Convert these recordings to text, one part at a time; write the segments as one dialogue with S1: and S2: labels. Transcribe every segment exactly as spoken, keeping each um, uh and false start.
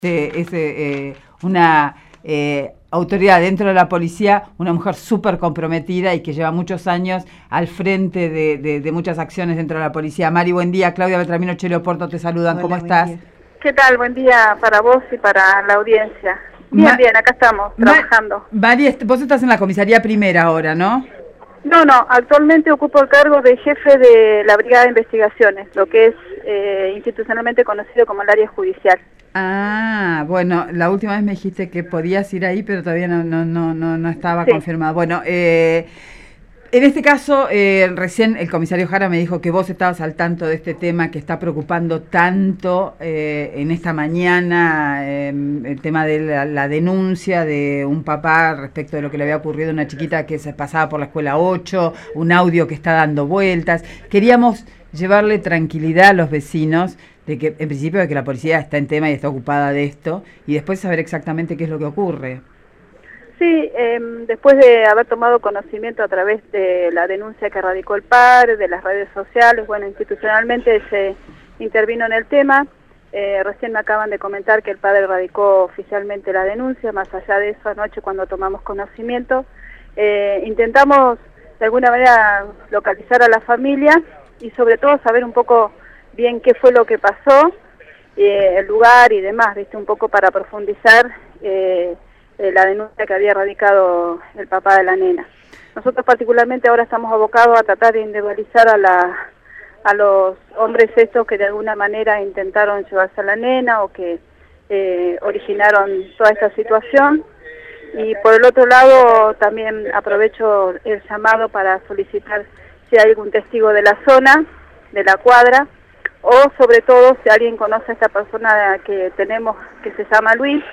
S1: Eh, es eh, una eh, autoridad dentro de la policía, una mujer súper comprometida y que lleva muchos años al frente de, de, de muchas acciones dentro de la policía. Mari, buen día. Claudia Beltramino, Chelo Porto te saludan. Hola, ¿cómo estás?
S2: Día. ¿Qué tal? Buen día para vos y para la audiencia. Bien, Ma bien, acá estamos, Ma trabajando.
S1: Mari, vos estás en la comisaría primera ahora, ¿no?
S2: No, no, actualmente ocupo el cargo de jefe de la Brigada de Investigaciones, lo que es eh, institucionalmente conocido como el área judicial.
S1: Ah, bueno, la última vez me dijiste que podías ir ahí, pero todavía no no no no, no estaba sí. confirmado. Bueno, eh, en este caso, eh, recién el comisario Jara me dijo que vos estabas al tanto de este tema que está preocupando tanto eh, en esta mañana, eh, el tema de la, la denuncia de un papá respecto de lo que le había ocurrido a una chiquita que se pasaba por la escuela ocho, un audio que está dando vueltas. Queríamos llevarle tranquilidad a los vecinos de que, en principio, de que la policía está en tema y está ocupada de esto, y después saber exactamente qué es lo que ocurre.
S2: Sí, eh, después de haber tomado conocimiento a través de la denuncia que radicó el padre, de las redes sociales, bueno, institucionalmente se intervino en el tema. Eh, recién me acaban de comentar que el padre radicó oficialmente la denuncia. Más allá de eso, anoche cuando tomamos conocimiento, eh, intentamos de alguna manera localizar a la familia y sobre todo saber un poco bien qué fue lo que pasó, eh, el lugar y demás, viste, un poco para profundizar eh, eh, la denuncia que había radicado el papá de la nena. Nosotros particularmente ahora estamos abocados a tratar de individualizar a la a los hombres estos que de alguna manera intentaron llevarse a la nena o que eh, originaron toda esta situación. Y por el otro lado también aprovecho el llamado para solicitar si hay algún testigo de la zona, de la cuadra, o sobre todo si alguien conoce a esta persona que tenemos que se llama Luis,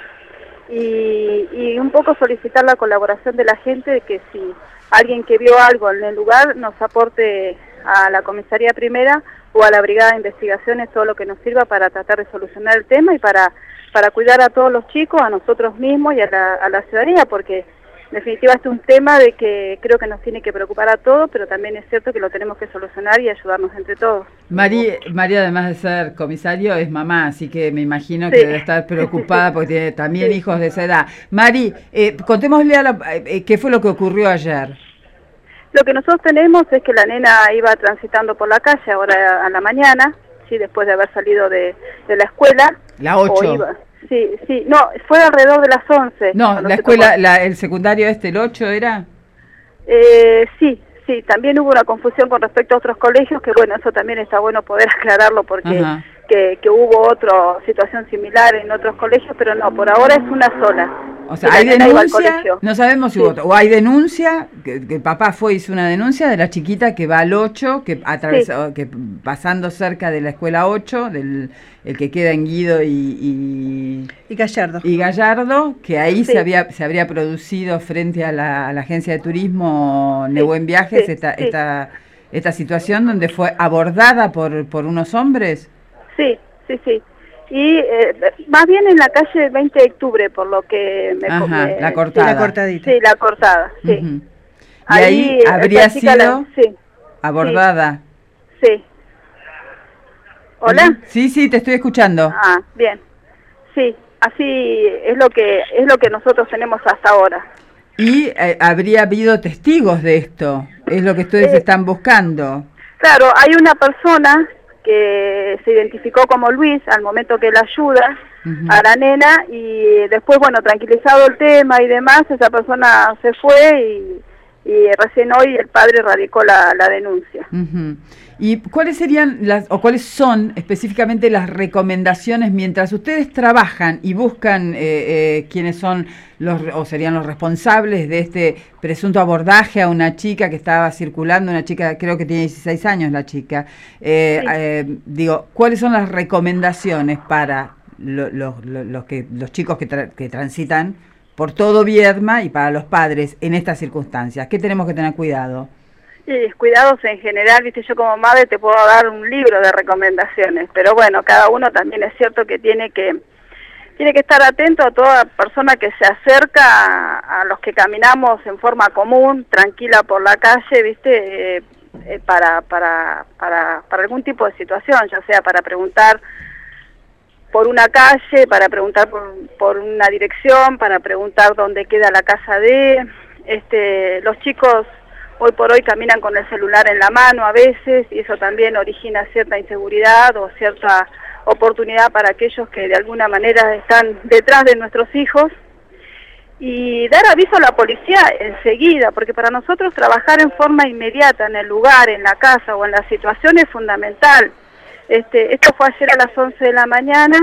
S2: y, y un poco solicitar la colaboración de la gente, de que si alguien que vio algo en el lugar nos aporte a la comisaría primera o a la brigada de investigaciones todo lo que nos sirva para tratar de solucionar el tema y para, para cuidar a todos los chicos, a nosotros mismos y a la, a la ciudadanía, porque en definitiva este es un tema de que creo que nos tiene que preocupar a todos, pero también es cierto que lo tenemos que solucionar y ayudarnos entre todos.
S1: Mari, María, además de ser comisario, es mamá, así que me imagino que sí. debe estar preocupada porque tiene también sí. hijos de esa edad. Mari, eh, contémosle a la, eh, qué fue lo que ocurrió ayer.
S2: Lo que nosotros tenemos es que la nena iba transitando por la calle ahora a la mañana, sí, después de haber salido de, de la escuela.
S1: La ocho.
S2: Iba, sí, sí, no, fue alrededor de las once.
S1: No, la escuela, la, el secundario este, el ocho, ¿era?
S2: Eh, sí, sí, también hubo una confusión con respecto a otros colegios, que bueno, eso también está bueno poder aclararlo porque que, que hubo otra situación similar en otros colegios, pero no, por ahora es una sola.
S1: O sea, hay denuncia, no sabemos si sí. hubo, o hay denuncia, que, que el papá fue hizo una denuncia de la chiquita que va al ocho, que atravesó, sí. que pasando cerca de la escuela ocho, del el que queda en Guido y, y,
S2: y Gallardo,
S1: y Gallardo, que ahí sí. se había se habría producido frente a la, a la agencia de turismo sí. Nebuen Viajes sí. esta sí. esta esta situación donde fue abordada por por unos hombres.
S2: Sí, sí, sí. Y eh, más bien en la calle veinte de octubre, por lo que me...
S1: Ajá,
S2: me,
S1: la cortada.
S2: Sí, la cortadita. Sí, la cortada, sí. Uh-huh.
S1: Y ahí, ahí habría sido la, sí, abordada.
S2: Sí. ¿Hola?
S1: Sí, sí, te estoy escuchando.
S2: Ah, bien. Sí, así es lo que es lo que nosotros tenemos hasta ahora.
S1: Y eh, habría habido testigos de esto, es lo que ustedes eh, están buscando.
S2: Claro, hay una persona que se identificó como Luis al momento que la ayuda uh-huh. a la nena y después, bueno, tranquilizado el tema y demás, esa persona se fue y, y recién hoy el padre radicó la, la denuncia.
S1: Uh-huh. ¿Y cuáles serían las, o cuáles son específicamente las recomendaciones mientras ustedes trabajan y buscan eh, eh, quiénes son los, o serían los responsables de este presunto abordaje a una chica que estaba circulando, una chica, creo que tiene dieciséis años la chica, eh, sí. eh, digo, ¿cuáles son las recomendaciones para lo, lo, lo, los, que, los chicos que, tra que transitan por todo Viedma y para los padres en estas circunstancias? ¿Qué tenemos que tener cuidado?
S2: Sí, cuidados en general, viste, yo como madre te puedo dar un libro de recomendaciones, pero bueno, cada uno también es cierto que tiene que tiene que estar atento a toda persona que se acerca a, a los que caminamos en forma común, tranquila por la calle, viste, eh, eh, para, para, para, para algún tipo de situación, ya sea para preguntar por una calle, para preguntar por, por una dirección, para preguntar dónde queda la casa de... Este, los chicos hoy por hoy caminan con el celular en la mano a veces, y eso también origina cierta inseguridad o cierta oportunidad para aquellos que de alguna manera están detrás de nuestros hijos. Y dar aviso a la policía enseguida, porque para nosotros trabajar en forma inmediata en el lugar, en la casa o en la situación es fundamental. Este, esto fue ayer a las once de la mañana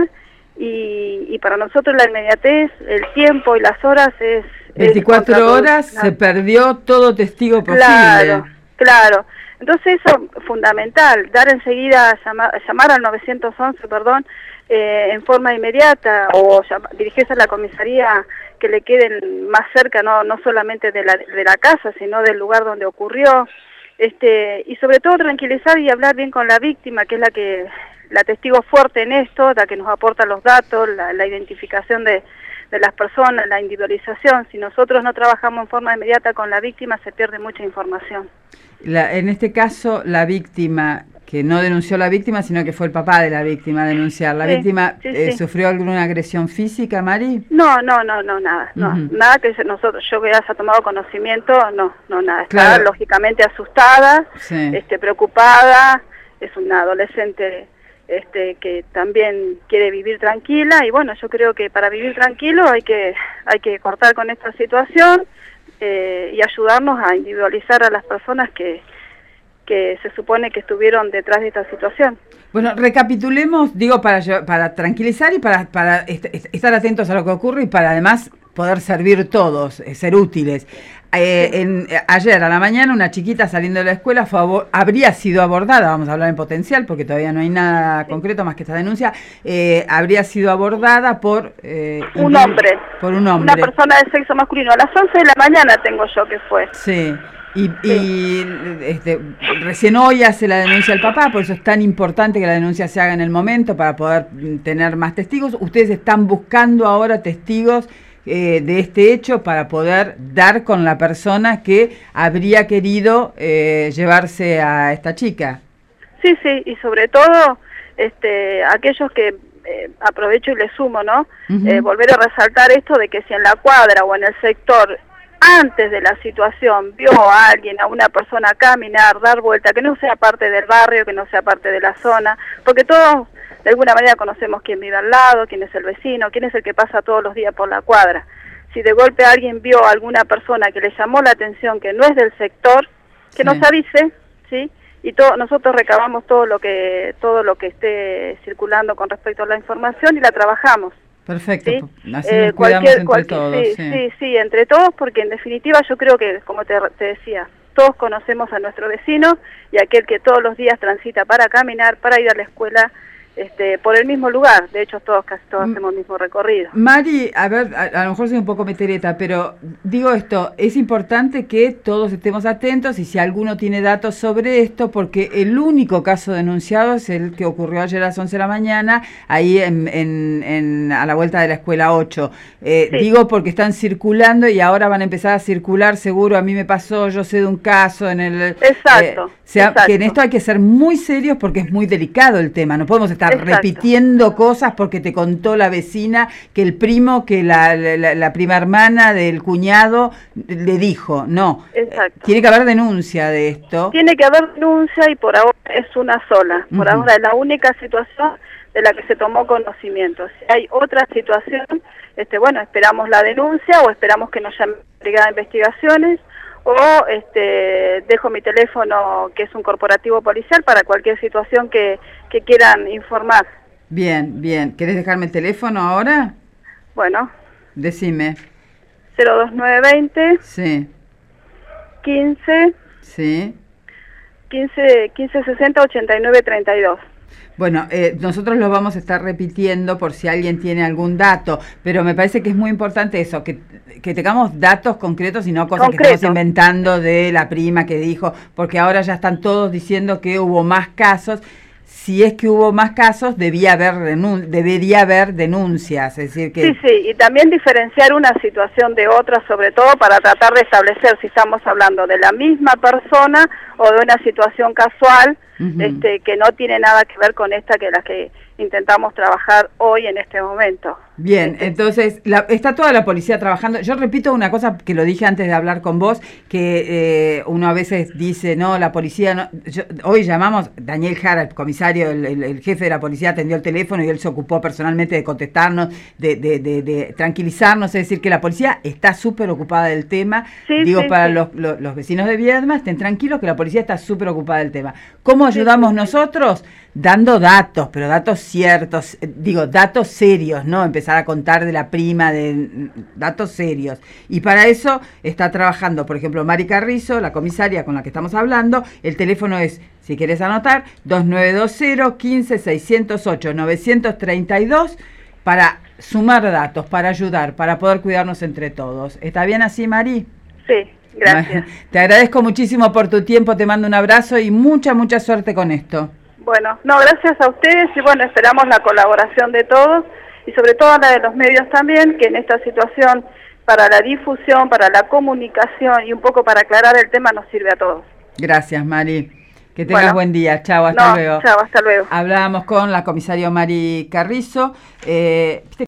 S2: y, y para nosotros la inmediatez, el tiempo y las horas es...
S1: veinticuatro horas se perdió todo testigo posible.
S2: Claro, claro. Entonces eso es fundamental, dar enseguida, llamar, llamar al nueve once, perdón, eh, en forma inmediata o llama, dirigirse a la comisaría que le queden más cerca, no no solamente de la, de la casa, sino del lugar donde ocurrió, este y sobre todo tranquilizar y hablar bien con la víctima, que es la que la testigo fuerte en esto, la que nos aporta los datos, la, la identificación de, de las personas, la individualización. Si nosotros no trabajamos en forma inmediata con la víctima, se pierde mucha información.
S1: La, en este caso, la víctima, que no denunció a la víctima, sino que fue el papá de la víctima a denunciar. ¿La sí, víctima sí, eh, sí. sufrió alguna agresión física, Mari?
S2: No, no, no, no, nada. No, uh-huh. Nada que nosotros, yo que haya tomado conocimiento, no, no, nada. Estaba claro. lógicamente asustada, sí. este, preocupada. Es una adolescente este, que también quiere vivir tranquila. Y bueno, yo creo que para vivir tranquilo hay que, hay que cortar con esta situación eh, y ayudarnos a individualizar a las personas que... que se supone que estuvieron detrás de esta situación.
S1: Bueno, recapitulemos, digo, para para tranquilizar y para, para est estar atentos a lo que ocurre y para además poder servir todos, eh, ser útiles. Eh, en, eh, ayer a la mañana una chiquita saliendo de la escuela fue habría sido abordada, vamos a hablar en potencial porque todavía no hay nada sí. concreto más que esta denuncia, eh, habría sido abordada por... Eh,
S2: un hombre.
S1: Por un hombre.
S2: Una persona de sexo masculino. A las once de la mañana tengo yo que fue.
S1: Sí. Y, sí. y este, recién hoy hace la denuncia el papá, por eso es tan importante que la denuncia se haga en el momento para poder tener más testigos. Ustedes están buscando ahora testigos eh, de este hecho para poder dar con la persona que habría querido eh, llevarse a esta chica.
S2: Sí, sí, y sobre todo este, aquellos que, eh, aprovecho y le sumo, ¿no? Uh-huh. eh, volver a resaltar esto de que si en la cuadra o en el sector... antes de la situación vio a alguien, a una persona caminar, dar vuelta, que no sea parte del barrio, que no sea parte de la zona, porque todos de alguna manera conocemos quién vive al lado, quién es el vecino, quién es el que pasa todos los días por la cuadra. Si de golpe alguien vio a alguna persona que le llamó la atención, que no es del sector, que sí. nos avise, ¿sí? Y todo, nosotros recabamos todo lo que todo lo que esté circulando con respecto a la información y la trabajamos.
S1: Perfecto,
S2: ¿sí?
S1: Así eh, nos cuidamos entre cualquier, todos.
S2: Sí, sí, sí, sí, entre todos, porque en definitiva yo creo que, como te, te decía, todos conocemos a nuestro vecino y aquel que todos los días transita para caminar, para ir a la escuela, este, por el mismo lugar. De hecho, todos casi todos hacemos el mismo recorrido.
S1: Mari, a ver, a, a lo mejor soy un poco metereta, pero digo esto, es importante que todos estemos atentos y si alguno tiene datos sobre esto, porque el único caso denunciado es el que ocurrió ayer a las once de la mañana, ahí en, en, en a la vuelta de la escuela ocho. Eh, sí. Digo porque están circulando y ahora van a empezar a circular, seguro, a mí me pasó, yo sé de un caso en el...
S2: Exacto.
S1: Eh, sea,
S2: exacto.
S1: Que en esto hay que ser muy serios porque es muy delicado el tema, no podemos estar Exacto. repitiendo cosas porque te contó la vecina que el primo, que la, la, la prima hermana del cuñado le dijo, no.
S2: Exacto.
S1: Tiene que haber denuncia de esto.
S2: Tiene que haber denuncia y por ahora es una sola, por uh-huh. ahora es la única situación de la que se tomó conocimiento. Si hay otra situación, este bueno, esperamos la denuncia o esperamos que nos llame la Brigada de Investigaciones o este dejo mi teléfono, que es un corporativo policial, para cualquier situación que, que quieran informar.
S1: Bien, bien. ¿Querés dejarme el teléfono ahora?
S2: Bueno.
S1: Decime.
S2: cero dos nueve veinte.
S1: Sí.
S2: quince.
S1: Sí.
S2: quince, quince sesenta, ochenta y nueve treinta y dos.
S1: Bueno, eh, nosotros lo vamos a estar repitiendo por si alguien tiene algún dato, pero me parece que es muy importante eso, que, que tengamos datos concretos y no cosas Concreto. que estamos inventando de la prima que dijo, porque ahora ya están todos diciendo que hubo más casos. Si es que hubo más casos, debía haber denun debería haber denuncias, es decir que...
S2: Sí, sí, y también diferenciar una situación de otra, sobre todo para tratar de establecer si estamos hablando de la misma persona o de una situación casual, uh-huh. este, que no tiene nada que ver con esta que la que intentamos trabajar hoy en este momento.
S1: Bien, entonces la, está toda la policía trabajando. Yo repito una cosa que lo dije antes de hablar con vos, que eh, uno a veces dice, no, la policía, no, yo, hoy llamamos, Daniel Jara, el comisario, el, el, el jefe de la policía atendió el teléfono y él se ocupó personalmente de contestarnos, de, de, de, de tranquilizarnos, es decir, que la policía está súper ocupada del tema. Sí, Digo, sí, para sí. Los, los, los vecinos de Viedma, estén tranquilos que la policía está súper ocupada del tema. ¿Cómo ayudamos sí, sí, nosotros? Dando datos, pero datos ciertos, digo, datos serios, ¿no? Empezar a contar de la prima, de datos serios. Y para eso está trabajando, por ejemplo, Mari Carrizo, la comisaria con la que estamos hablando. El teléfono es, si querés anotar, dos nueve dos cero, uno cinco, seis cero ocho, nueve tres dos, para sumar datos, para ayudar, para poder cuidarnos entre todos. ¿Está bien así, Mari?
S2: Sí, gracias.
S1: Te agradezco muchísimo por tu tiempo, te mando un abrazo y mucha, mucha suerte con esto.
S2: Bueno, no, gracias a ustedes y bueno, esperamos la colaboración de todos y sobre todo la de los medios también, que en esta situación para la difusión, para la comunicación y un poco para aclarar el tema nos sirve a todos.
S1: Gracias, Mari. Que tengas
S2: bueno,
S1: buen día. Chao, hasta
S2: no,
S1: luego.
S2: Chao, hasta luego.
S1: Hablábamos con la comisaria Mari Carrizo. Eh,